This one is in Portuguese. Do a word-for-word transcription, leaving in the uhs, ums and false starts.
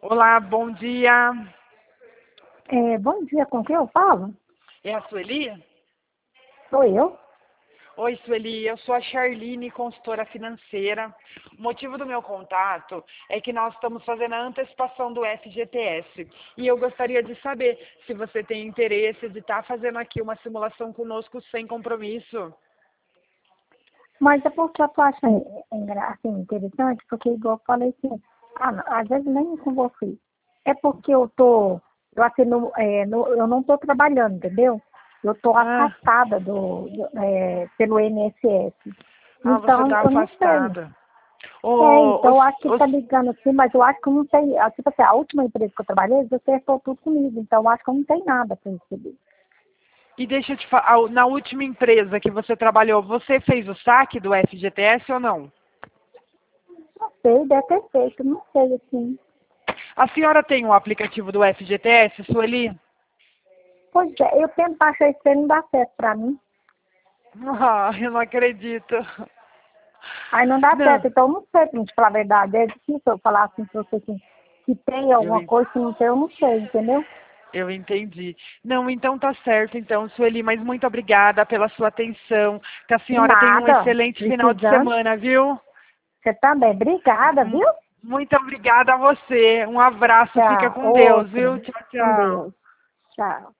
Olá, bom dia. É, bom dia, com quem eu falo? É a Sueli? Sou eu. Oi, Sueli, eu sou a Charline, consultora financeira. O motivo do meu contato é que nós estamos fazendo a antecipação do F G T S. E eu gostaria de saber se você tem interesse de estar fazendo aqui uma simulação conosco sem compromisso. Mas é porque eu tô achando engra- assim, interessante, porque igual eu falei assim, ah, não, às vezes nem com você. É porque eu tô, eu assim, no, é, no- eu não tô trabalhando, entendeu? Eu tô Ah, afastada do, do- é, pelo I N S S. ah você Então, está eu não sei. afastada. É, Ô, ô, então eu acho que ele ô, tá ligando assim, mas eu acho que eu não sei. ah, Tipo assim, a última empresa que eu trabalhei, eles acertou tudo comigo. Então eu acho que eu não tenho nada para receber. e deixa eu te falar, na última empresa que você trabalhou, você fez o saque do F G T S ou não? Não sei, deve ter feito, não sei assim. A senhora tem o aplicativo do F G T S, Sueli? Pois é, eu tento baixar esse trem, não dá certo pra mim. Ah, eu não acredito. Aí não dá Não, certo, então eu não sei, pra te falar a verdade. É difícil eu falar assim pra você que, que tem eu, alguma en- coisa, se não tem, eu não sei, entendeu? eu entendi. Não, então tá certo, então, Sueli, mas muito obrigada pela sua atenção. Que a De senhora tenha um nada, excelente final de precisando. semana, viu? Você também, obrigada, Mu- viu? Muito obrigada a você. Um abraço, fica Tchau, com Deus, outro, viu? Tchau, com tchau. Deus. Tchau.